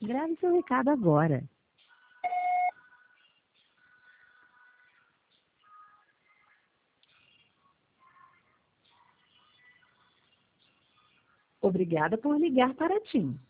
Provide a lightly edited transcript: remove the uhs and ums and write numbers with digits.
Grave seu recado agora. Obrigada por ligar para a TIM.